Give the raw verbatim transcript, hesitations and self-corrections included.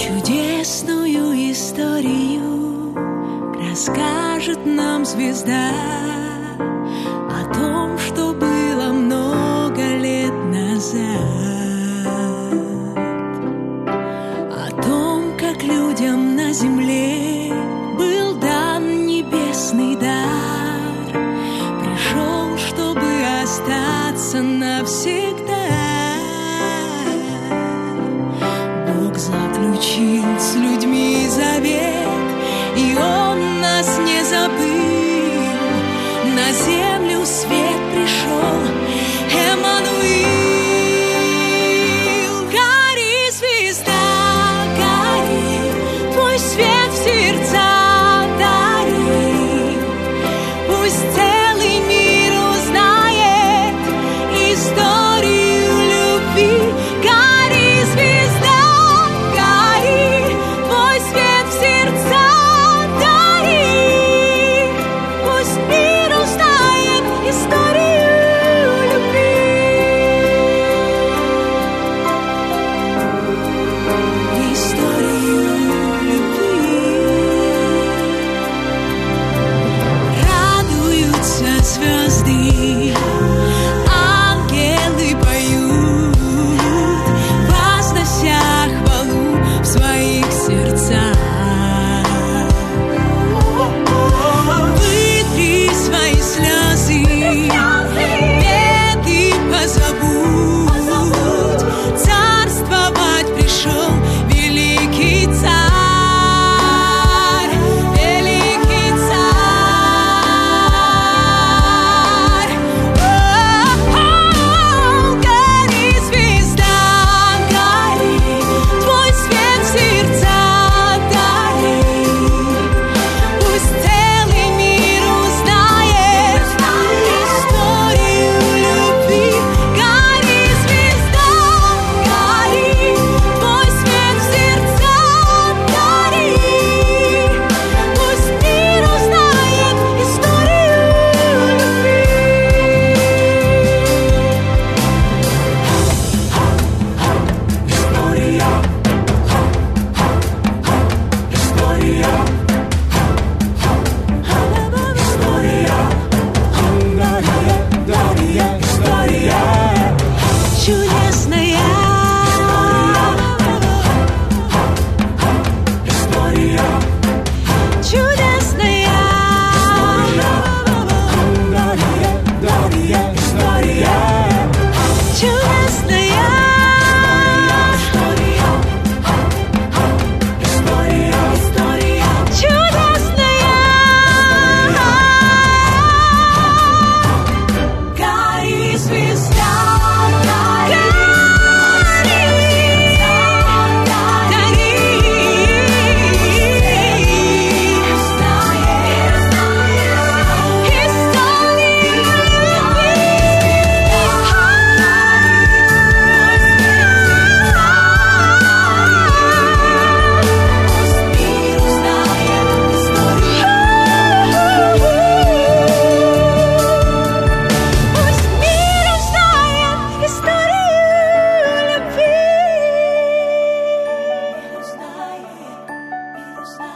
Чудесную историю расскажет нам звезда о том, что было много лет назад, о том, как людям на земле был дан небесный дар, пришел, чтобы остаться навсегда. Бог заключил с людьми завет, и Он нас не забыл. На землю свет пришел, Эммануил. Гори, звезда, гори, твой свет в сердца дари. Пусть целый мир узнает историю любви. Гори, звезда, гори, твой свет в сердца дари. Пусть мир узнает историю любви. Историю любви. Радуются звезды, ангелы поют, вознося хвалу в своих сердцах. Вытри свои слезы, беды позабудь. Царствовать пришел великий царь, великий царь. О-о-о, гори, звезда, гори, твой свет в сердца дари. Пусть целый мир узнает историю любви. Гори, звезда, гори, твой свет в сердца дари. Пусть мир узнает историю любви. Чудесная чудесная гори, звезда, Историю любви.